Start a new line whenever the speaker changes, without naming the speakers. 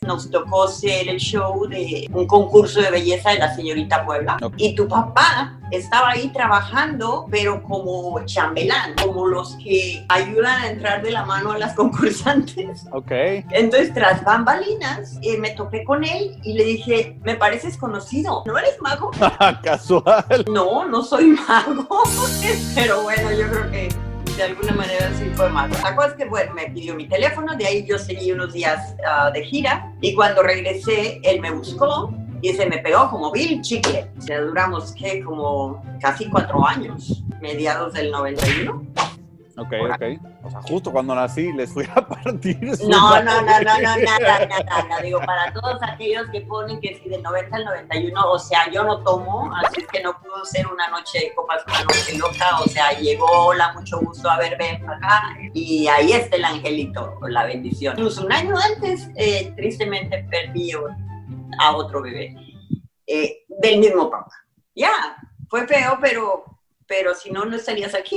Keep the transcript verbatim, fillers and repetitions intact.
nos tocó ser el show de un concurso de belleza de la señorita Puebla. Okay. Y tu papá estaba ahí trabajando, pero como chambelán, como los que ayudan a entrar de la mano a las concursantes.
Ok.
Entonces, tras bambalinas, eh, me topé con él y le dije, me pareces conocido, ¿no eres mago?
Casual.
No, no soy mago, pero bueno, yo creo que de alguna manera sí fue mago. La cosa es que, bueno, me pidió mi teléfono, de ahí yo seguí unos días uh, de gira, y cuando regresé, él me buscó y se me pegó como vil chicle. O sea, duramos, ¿qué? Como casi cuatro años, mediados del noventa y uno.
Ok, ok. O sea, justo cuando nací les fui a partir.
No, no, no, no, no, nada, nada, nada. Digo, para todos aquellos que ponen que si del noventa al noventa y uno, o sea, yo no tomo, así es que no pudo ser una noche de copas, una noche loca. O sea, llegó, hola, mucho gusto, a ver, ven acá. Y ahí está el angelito, la bendición. Incluso un año antes, eh, tristemente perdí a otro bebé eh, del mismo papá. Ya, fue feo, pero, pero si no, no estarías aquí.